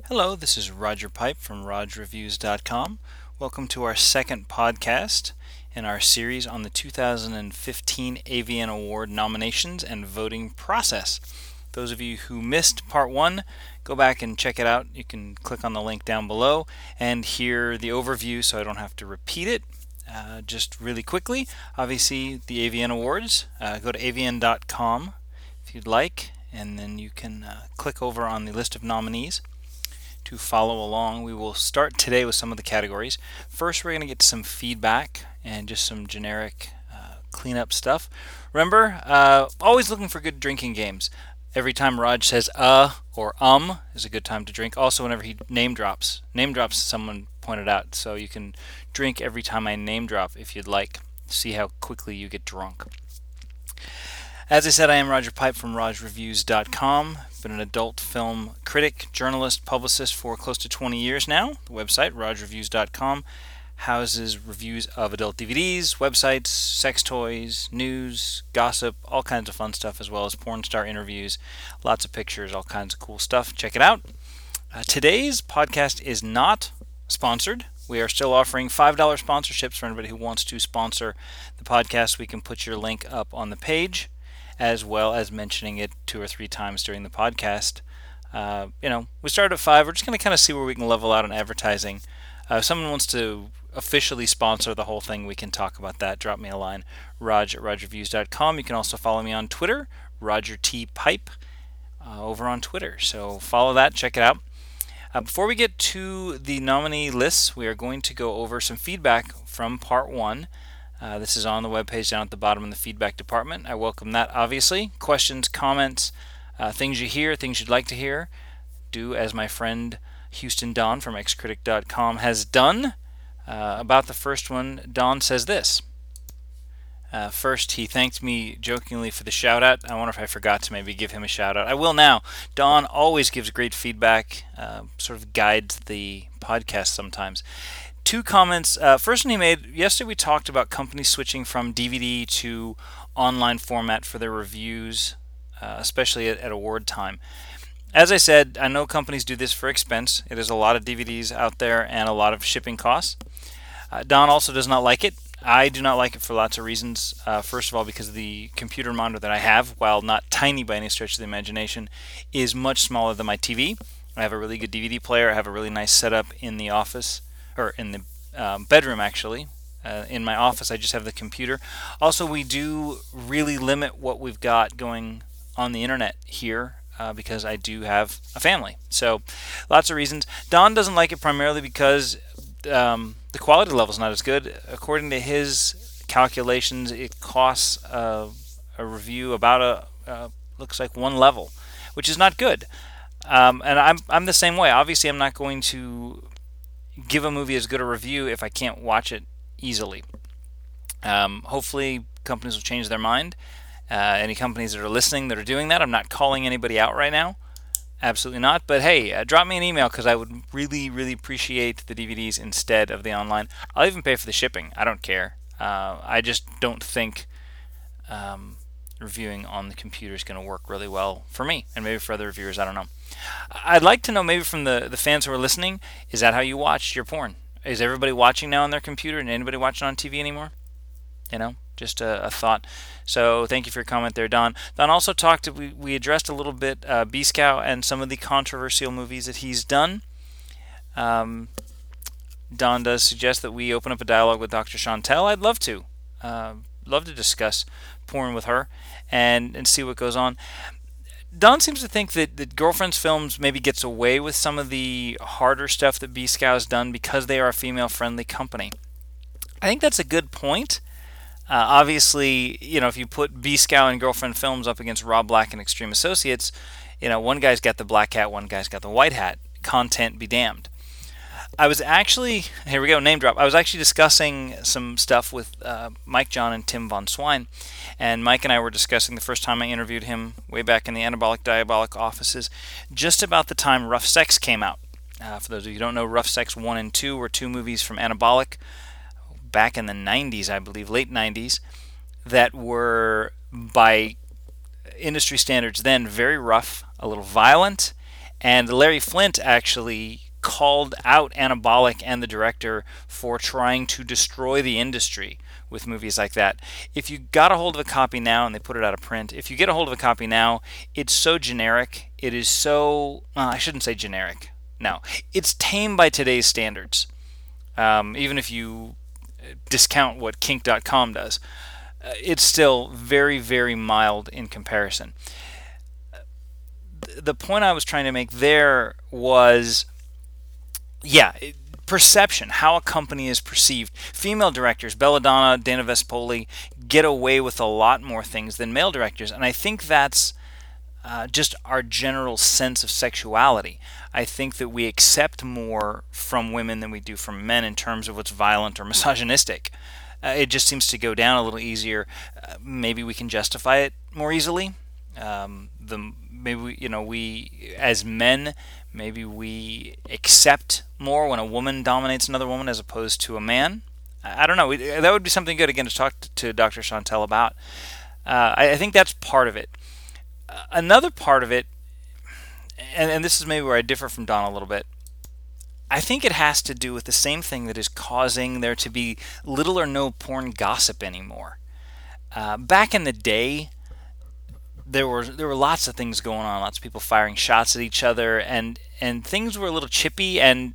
Hello, this is Roger Pipe from RodgeReviews.com. Welcome to our second podcast in our series on the 2015 AVN Award nominations and voting process. Those of you who missed part one, go back and check it out. You can click on the link down below and hear the overview so I don't have to repeat it. Just really quickly, obviously the AVN Awards, go to avn.com if you'd like, and then you can click over on the list of nominees to follow along. We will start today with some of the categories. First, we're going to get some feedback and just some generic cleanup stuff. Remember, always looking for good drinking games. Every time Raj says or is a good time to drink. Also, whenever he name drops, someone pointed out, so you can drink every time I name drop if you'd like. See how quickly you get drunk. As I said, I am Roger Pipe from RodgeReviews.com. Been an adult film critic, journalist, publicist for close to 20 years now. The website, RodgeReviews.com, houses reviews of adult DVDs, websites, sex toys, news, gossip, all kinds of fun stuff, as well as porn star interviews, lots of pictures, all kinds of cool stuff. Check it out. Today's podcast is not sponsored. We are still offering $5 sponsorships for anybody who wants to sponsor the podcast. We can put your link up on the page, as well as mentioning it 2 or 3 times during the podcast. We started at 5. We're just going to kind of see where we can level out on advertising. If someone wants to officially sponsor the whole thing, we can talk about that. Drop me a line, rog@rodgerviews.com. You can also follow me on Twitter, Roger T. Pipe, over on Twitter. So follow that, check it out. Before we get to the nominee lists, we are going to go over some feedback from part 1. This is on the webpage down at the bottom in the feedback department. I welcome that, obviously. Questions, comments, things you hear, things you'd like to hear. Do as my friend Houston Don from xcritic.com has done. About the first one, Don says this. First, he thanked me jokingly for the shout-out. I wonder if I forgot to maybe give him a shout-out. I will now. Don always gives great feedback, sort of guides the podcast sometimes. 2 comments. First one he made, yesterday we talked about companies switching from DVD to online format for their reviews, especially at award time. As I said, I know companies do this for expense. It is a lot of DVDs out there and a lot of shipping costs. Don also does not like it. I do not like it for lots of reasons. First of all, because the computer monitor that I have, while not tiny by any stretch of the imagination, is much smaller than my TV. I have a really good DVD player. I have a really nice setup in the office, or in the bedroom actually. In my office, I just have the computer. Also, we do really limit what we've got going on the internet here because I do have a family. So, lots of reasons. Don doesn't like it primarily because the quality level is not as good. According to his calculations, it costs a review about looks like 1 level, which is not good. And I'm the same way. Obviously, I'm not going to give a movie as good a review if I can't watch it easily. Hopefully, companies will change their mind. Any companies that are listening that are doing that, I'm not calling anybody out right now. Absolutely not. But hey, drop me an email because I would really, really appreciate the DVDs instead of the online. I'll even pay for the shipping. I don't care. I just don't think reviewing on the computer is going to work really well for me, and maybe for other reviewers. I don't know. I'd like to know maybe from the fans who are listening, is that how you watch your porn? Is everybody watching now on their computer and anybody watching on TV anymore? Just a thought. So thank you for your comment there, Don. Don also talked, we addressed a little bit B-Scow and some of the controversial movies that he's done. Don does suggest that we open up a dialogue with Dr. Chantel. I'd love to. Love to discuss porn with her and see what goes on. Don seems to think that Girlfriend's Films maybe gets away with some of the harder stuff that B-Scow has done because they are a female-friendly company. I think that's a good point. Obviously, if you put B-Scow and Girlfriend Films up against Rob Black and Extreme Associates, one guy's got the black hat, one guy's got the white hat. Content be damned. I was actually, here we go, name drop. I was actually discussing some stuff with Mike John and Tim Von Swine, and Mike and I were discussing the first time I interviewed him way back in the Anabolic Diabolic offices, just about the time Rough Sex came out. For those of you who don't know, Rough Sex 1 and 2 were 2 movies from Anabolic back in the 90s, I believe, late 90s, that were, by industry standards then, very rough, a little violent, And Larry Flint actually called out Anabolic and the director for trying to destroy the industry with movies like that. If you got a hold of a copy now, and they put it out of print, if you get a hold of a copy now, it's so generic. It is so, I shouldn't say generic. No, it's tame by today's standards. Even if you discount what kink.com does, it's still very, very mild in comparison. The point I was trying to make there was, perception, how a company is perceived. Female directors, Belladonna, Dana Vespoli, get away with a lot more things than male directors, and I think that's just our general sense of sexuality. I think that we accept more from women than we do from men in terms of what's violent or misogynistic. It just seems to go down a little easier. Maybe we can justify it more easily. We as men, maybe we accept more when a woman dominates another woman as opposed to a man. I don't know. That would be something good again to talk to Dr. Chantel about. I think that's part of it. Another part of it, and this is maybe where I differ from Don a little bit, I think it has to do with the same thing that is causing there to be little or no porn gossip anymore. Back in the day, there were lots of things going on, lots of people firing shots at each other, and things were a little chippy and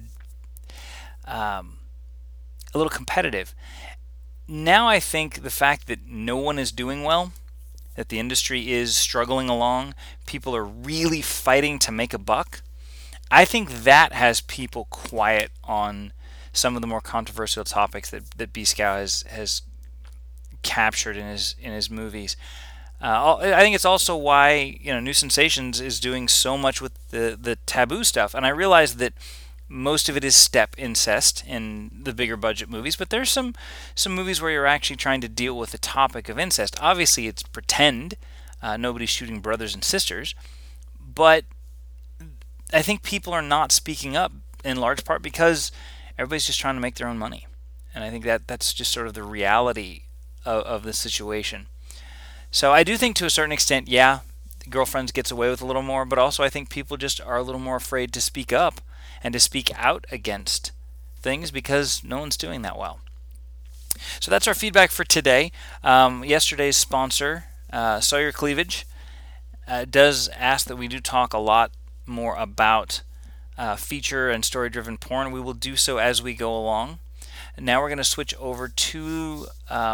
a little competitive. Now I think the fact that no one is doing well, that the industry is struggling along, people are really fighting to make a buck, I think that has people quiet on some of the more controversial topics that B. Scow has captured in his movies. I think it's also why New Sensations is doing so much with the taboo stuff, and I realize that most of it is step incest in the bigger budget movies, but there's some movies where you're actually trying to deal with the topic of incest. Obviously, it's pretend. Nobody's shooting brothers and sisters, but I think people are not speaking up in large part because everybody's just trying to make their own money, and I think that's just sort of the reality of the situation. So I do think to a certain extent, Girlfriends gets away with a little more, but also I think people just are a little more afraid to speak up and to speak out against things because no one's doing that well. So that's our feedback for today. Yesterday's sponsor, Sawyer Cleavage, does ask that we do talk a lot more about feature and story-driven porn. We will do so as we go along. Now we're going to switch over to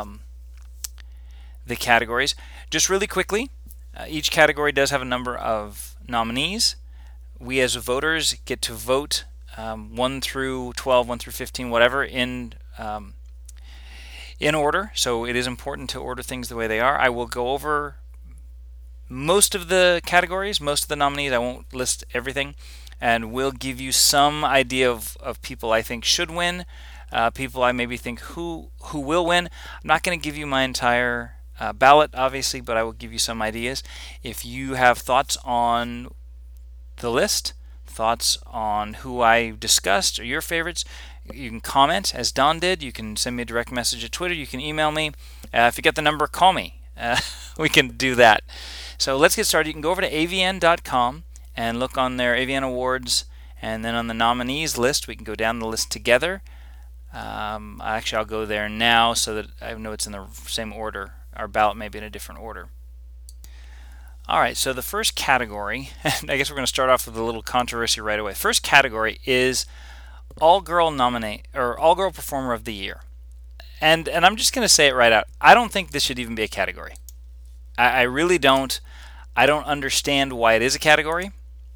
the categories. Just really quickly, each category does have a number of nominees. We as voters get to vote 1 through 12, 1 through 15, whatever, in order. So it is important to order things the way they are. I will go over most of the categories, most of the nominees. I won't list everything. And we'll give you some idea of people I think should win, people I maybe think who will win. I'm not going to give you my entire ballot, obviously, but I will give you some ideas. If you have thoughts on the list, thoughts on who I discussed or your favorites, you can comment as Don did. You can send me a direct message at Twitter. You can email me. If you get the number, call me. We can do that. So let's get started. You can go over to avn.com and look on their AVN Awards, and then on the nominees list, we can go down the list together. Actually, I'll go there now so that I know it's in the same order. Our ballot may be in a different order. All right, so the first category, and I guess we're going to start off with a little controversy right away. First category is All-Girl Performer of the Year. And I'm just going to say it right out. I don't think this should even be a category. I really don't. I don't understand why it is a category.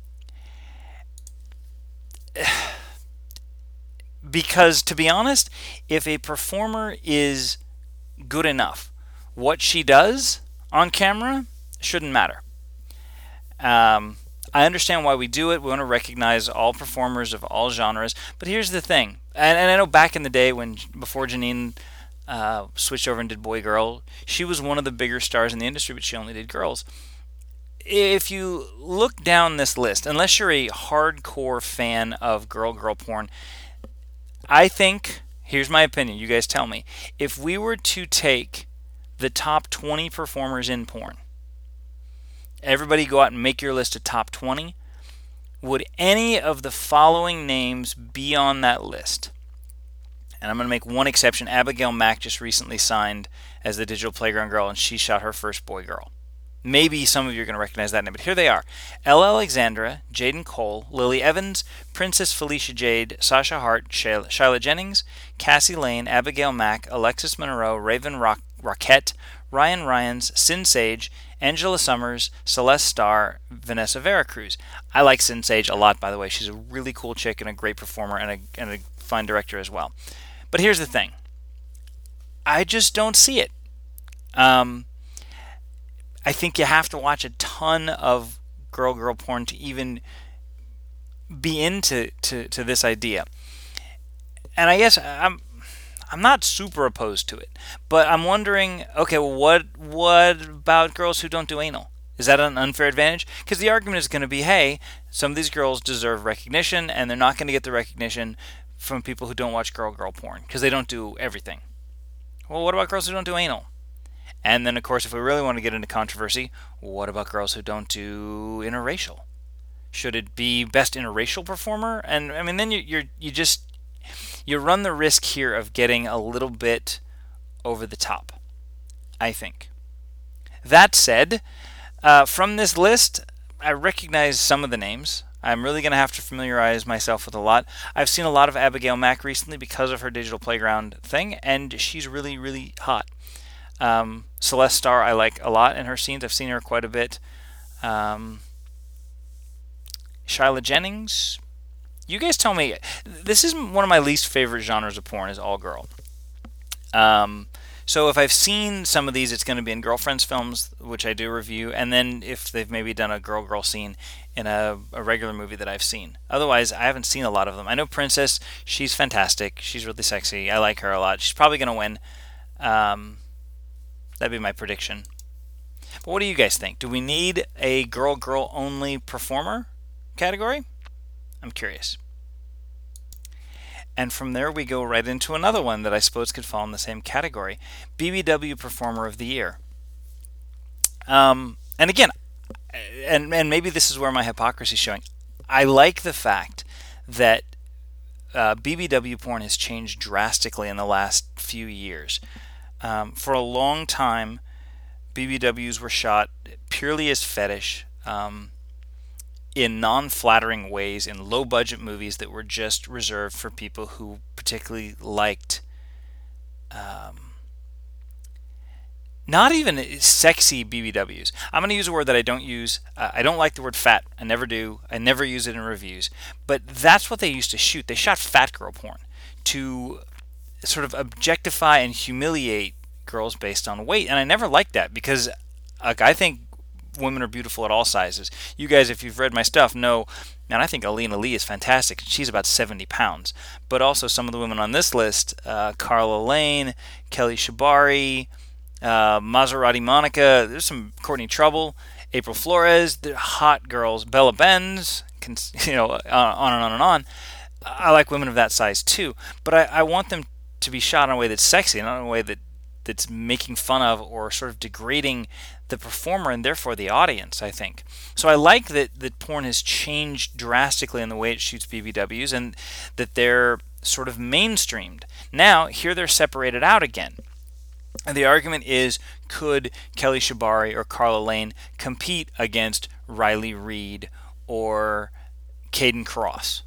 Because, to be honest, if a performer is good enough, what she does on camera shouldn't matter. I understand why we do it. We want to recognize all performers of all genres. But here's the thing. And I know back in the day before Janine switched over and did boy girl, she was one of the bigger stars in the industry, but she only did girls. If you look down this list, unless you're a hardcore fan of girl porn, I think, here's my opinion, you guys tell me, if we were to take the top 20 performers in porn, everybody go out and make your list of top 20, Would any of the following names be on that list? And I'm going to make one exception. Abigail Mack just recently signed as the Digital Playground Girl, and she shot her first Boy Girl. Maybe some of you are going to recognize that name, but here they are. Elle Alexandra, Jaden Cole, Lily Evans, Princess Felicia Jade, Sasha Hart, Shyla Jennings, Cassie Lane, Abigail Mack, Alexis Monroe, Raven Roquette, Ryan Ryans, Sin Sage, Angela Summers, Celeste Starr, Vanessa Veracruz. I like Sin Sage a lot, by the way. She's a really cool chick and a great performer and a fine director as well. But here's the thing. I just don't see it. I think you have to watch a ton of girl porn to even be into this idea. And I guess I'm not super opposed to it, but I'm wondering, okay, well, what about girls who don't do anal? Is that an unfair advantage? Because the argument is going to be, hey, some of these girls deserve recognition, and they're not going to get the recognition from people who don't watch girl porn because they don't do everything. Well, what about girls who don't do anal? And then, of course, if we really want to get into controversy, what about girls who don't do interracial? Should it be best interracial performer? And I mean, then you run the risk here of getting a little bit over the top, I think. That said, from this list, I recognize some of the names. I'm really going to have to familiarize myself with a lot. I've seen a lot of Abigail Mack recently because of her Digital Playground thing, and she's really, really hot. Celeste Starr I like a lot in her scenes. I've seen her quite a bit. Shyla Jennings. You guys tell me. This is one of my least favorite genres of porn is all girl. So if I've seen some of these, it's going to be in girlfriends films, which I do review, and then if they've maybe done a girl scene in a regular movie that I've seen. Otherwise, I haven't seen a lot of them. I know Princess, she's fantastic. She's really sexy. I like her a lot. She's probably going to win. That'd be my prediction. But what do you guys think? Do we need a girl only performer category? I'm curious. And from there we go right into another one that I suppose could fall in the same category. BBW Performer of the Year. And again, and maybe this is where my hypocrisy is showing. I like the fact that BBW porn has changed drastically in the last few years. For a long time, BBWs were shot purely as fetish, in non-flattering ways, in low-budget movies that were just reserved for people who particularly liked not even sexy BBWs. I'm going to use a word that I don't use. I don't like the word fat. I never do. I never use it in reviews. But that's what they used to shoot. They shot fat girl porn to sort of objectify and humiliate girls based on weight, and I never liked that because I think women are beautiful at all sizes. You guys, if you've read my stuff, know, man, I think Alina Lee is fantastic. She's about 70 pounds. But also some of the women on this list, Carla Lane, Kelly Shabari, Maserati Monica, there's some Courtney Trouble, April Flores, they're hot girls, Bella Benz, on and on and on. I like women of that size too, but I want them to be shot in a way that's sexy, not in a way that's making fun of or sort of degrading the performer and therefore the audience, I think. So I like that porn has changed drastically in the way it shoots BBWs and that they're sort of mainstreamed. Now, here they're separated out again. And the argument is, could Kelly Shabari or Carla Lane compete against Riley Reid or Caden Cross?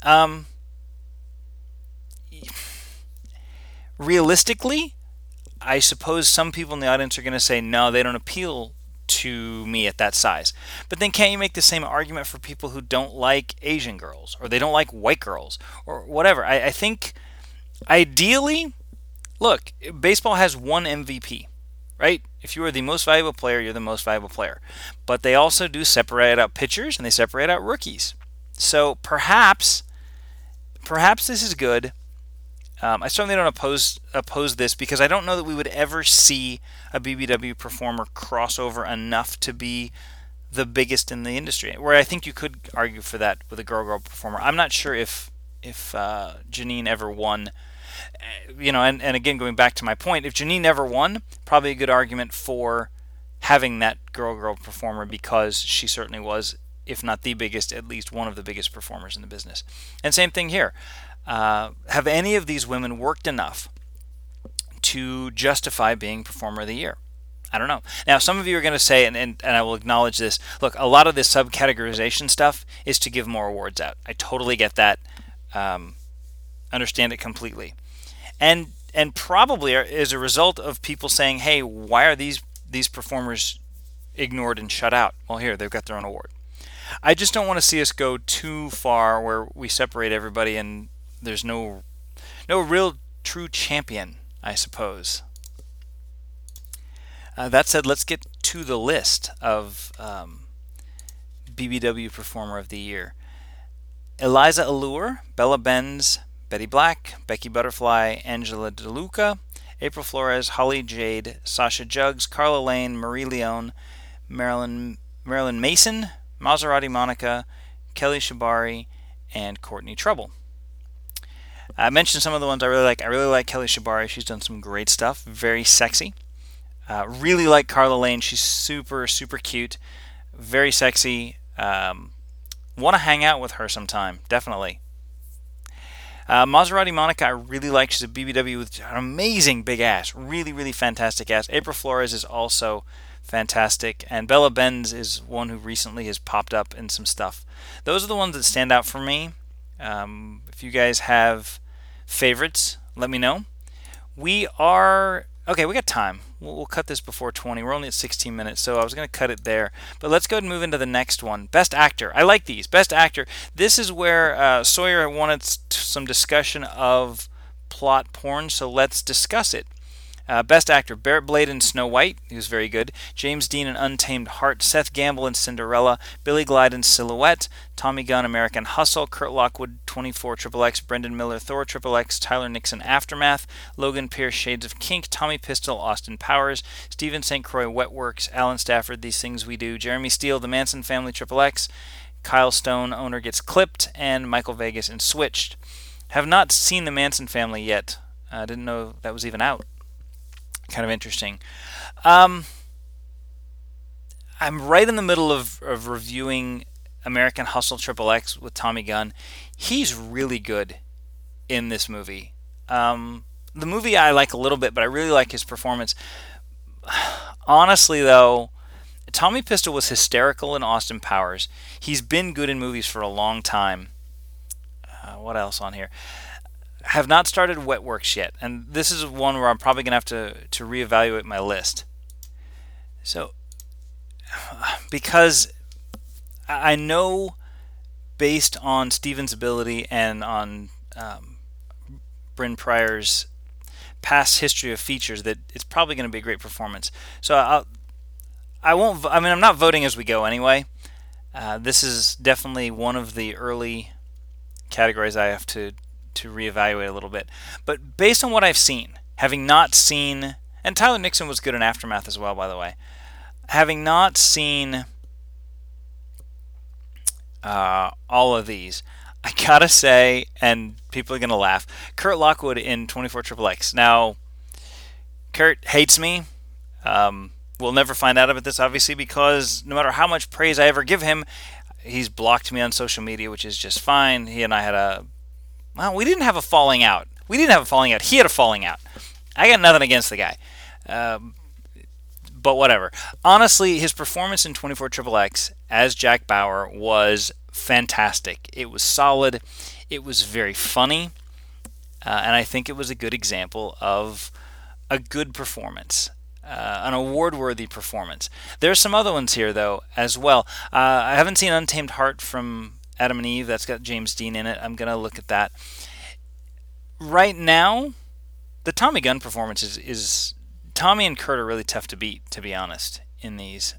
Realistically, I suppose some people in the audience are going to say, no, they don't appeal to me at that size. But then can't you make the same argument for people who don't like Asian girls or they don't like white girls or whatever? I think ideally, look, baseball has one MVP, right? If you are the most valuable player, you're the most valuable player. But they also do separate out pitchers and they separate out rookies. So perhaps this is good. I certainly don't oppose this because I don't know that we would ever see a BBW performer crossover enough to be the biggest in the industry. Where I think you could argue for that with a girl performer. I'm not sure if Janine ever won. And again, going back to my point, if Janine ever won, probably a good argument for having that girl performer because she certainly was if not the biggest, at least one of the biggest performers in the business. And same thing here. Have any of these women worked enough to justify being Performer of the Year? I don't know. Now, some of you are going to say, and I will acknowledge this, look, a lot of this subcategorization stuff is to give more awards out. I totally get that. Understand it completely. And probably as a result of people saying, hey, why are these performers ignored and shut out? Well, here, they've got their own award. I just don't want to see us go too far where we separate everybody and there's no real true champion, I suppose. That said, let's get to the list of BBW Performer of the Year. Eliza Allure, Bella Benz, Betty Black, Becky Butterfly, Angela DeLuca, April Flores, Holly Jade, Sasha Jugs, Carla Lane, Marie Leone, Marilyn Mason, Maserati Monica, Kelly Shibari, and Courtney Trouble. I mentioned some of the ones I really like. I really like Kelly Shibari. She's done some great stuff. Very sexy. Really like Carla Lane. She's super, super cute. Very sexy. Want to hang out with her sometime. Definitely. Maserati Monica, I really like. She's a BBW with an amazing big ass. Really, really fantastic ass. April Flores is also fantastic. And Bella Benz is one who recently has popped up in some stuff. Those are the ones that stand out for me. If you guys have favorites, let me know. We got time. We'll cut this before 20. We're only at 16 minutes, so I was going to cut it there. But let's go ahead and move into the next one. Best Actor. I like these. Best Actor. This is where Sawyer wanted some discussion of plot porn, so let's discuss it. Best Actor, Barrett Blade in Snow White, he was very good. James Dean in Untamed Heart, Seth Gamble in Cinderella, Billy Glide in Silhouette, Tommy Gunn, American Hustle, Kurt Lockwood, 24XXX, Brendan Miller, Thor XXX, Tyler Nixon, Aftermath, Logan Pierce, Shades of Kink, Tommy Pistol, Austin Powers, Stephen St. Croix, Wetworks, Alan Stafford, These Things We Do, Jeremy Steele, The Manson Family, XXX, Kyle Stone, Owner Gets Clipped, and Michael Vegas in Switched. Have not seen The Manson Family yet. I didn't know that was even out. Kind of interesting. I'm right in the middle of reviewing American Hustle XXX with Tommy Gunn. He's really good in this movie. The movie I like a little bit, but I really like his performance. Honestly, though, Tommy Pistol was hysterical in Austin Powers. He's been good in movies for a long time. What else on here? Have not started Wetworks yet, and this is one where I'm probably going to have to reevaluate my list. So, because I know based on Steven's ability and on Bryn Pryor's past history of features that it's probably going to be a great performance. So I'm not voting as we go anyway. This is definitely one of the early categories I have to reevaluate a little bit. But based on what I've seen, having not seen, and Tyler Nixon was good in Aftermath as well, by the way, having not seen all of these, I gotta say, and people are gonna laugh, Kurt Lockwood in 24XXX. Now, Kurt hates me. We'll never find out about this, obviously, because no matter how much praise I ever give him, he's blocked me on social media, which is just fine. He and I had we didn't have a falling out. He had a falling out. I got nothing against the guy. But whatever. Honestly, his performance in 24XXX as Jack Bauer was fantastic. It was solid. It was very funny. And I think it was a good example of a good performance. An award-worthy performance. There's some other ones here, though, as well. I haven't seen Untamed Heart from Adam and Eve. That's got James Dean in it. I'm going to look at that. Right now, the Tommy Gunn performance is Tommy and Kurt are really tough to beat, to be honest, in these.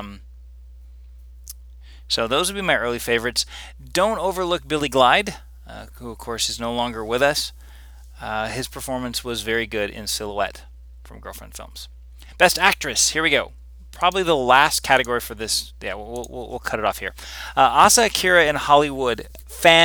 So those would be my early favorites. Don't overlook Billy Glide, who, of course, is no longer with us. His performance was very good in Silhouette from Girlfriend Films. Best Actress, here we go. Probably the last category for this. Yeah, we'll cut it off here. Asa Akira in Hollywood.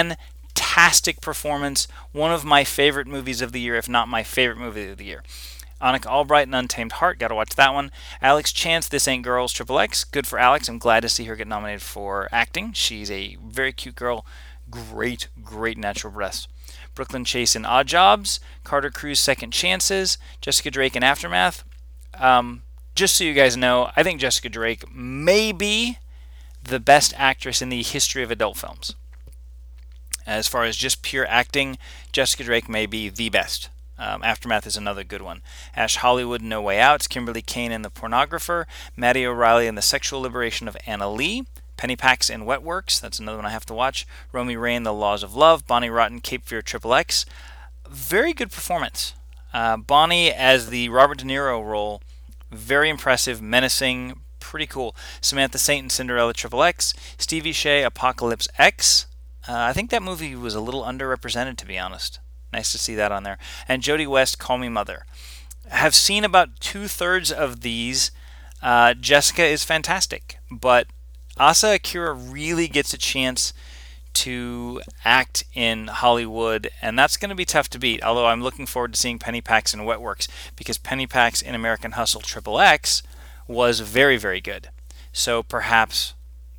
Fantastic performance. One of my favorite movies of the year, if not my favorite movie of the year. Annika Albright and Untamed Heart, gotta watch that one. Alex Chance, This Ain't Girls, Triple X, good for Alex. I'm glad to see her get nominated for acting. She's a very cute girl, great natural breasts. Brooklyn Chase in Odd Jobs, Carter Cruz, Second Chances, Jessica Drake in Aftermath. Just so you guys know, I think Jessica Drake may be the best actress in the history of adult films. As far as just pure acting, Jessica Drake may be the best. Aftermath is another good one. Ash Hollywood, No Way Out, Kimberly Kane in The Pornographer, Maddie O'Reilly in The Sexual Liberation of Anna Lee, Penny Pax in Wet Works, that's another one I have to watch, Romy Rain, The Laws of Love, Bonnie Rotten, Cape Fear, Triple X. Very good performance. Bonnie as the Robert De Niro role, very impressive, menacing, pretty cool. Samantha Saint in Cinderella, Triple X, Stevie Shea, Apocalypse X. I think that movie was a little underrepresented, to be honest. Nice to see that on there. And Jodie West, Call Me Mother. Have seen about 2/3 of these. Jessica is fantastic, but Asa Akira really gets a chance to act in Hollywood, and that's going to be tough to beat. Although I'm looking forward to seeing Penny Pax in Wet Works, because Penny Pax in American Hustle Triple X was very good. So perhaps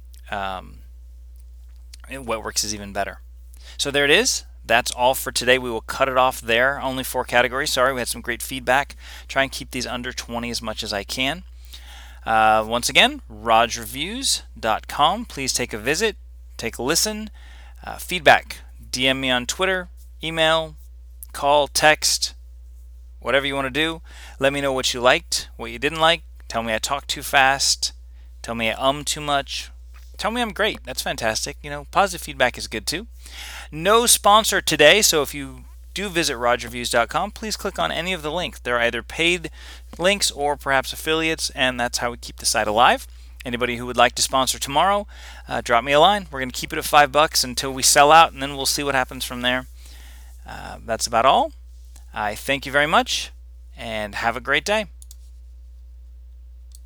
Wet Works is even better. So there it is. That's all for today. We will cut it off there. Only 4 categories. Sorry, we had some great feedback. Try and keep these under 20 as much as I can. Once again, RajReviews.com. Please take a visit, take a listen. Feedback. DM me on Twitter, email, call, text, whatever you want to do. Let me know what you liked, what you didn't like. Tell me I talk too fast. Tell me I too much. Tell me I'm great. That's fantastic. Positive feedback is good too. No sponsor today, so if you do visit RajReviews.com, please click on any of the links. They're either paid links or perhaps affiliates, and that's how we keep the site alive. Anybody who would like to sponsor tomorrow, drop me a line. We're going to keep it at $5 until we sell out, and then we'll see what happens from there. That's about all. I thank you very much, and have a great day.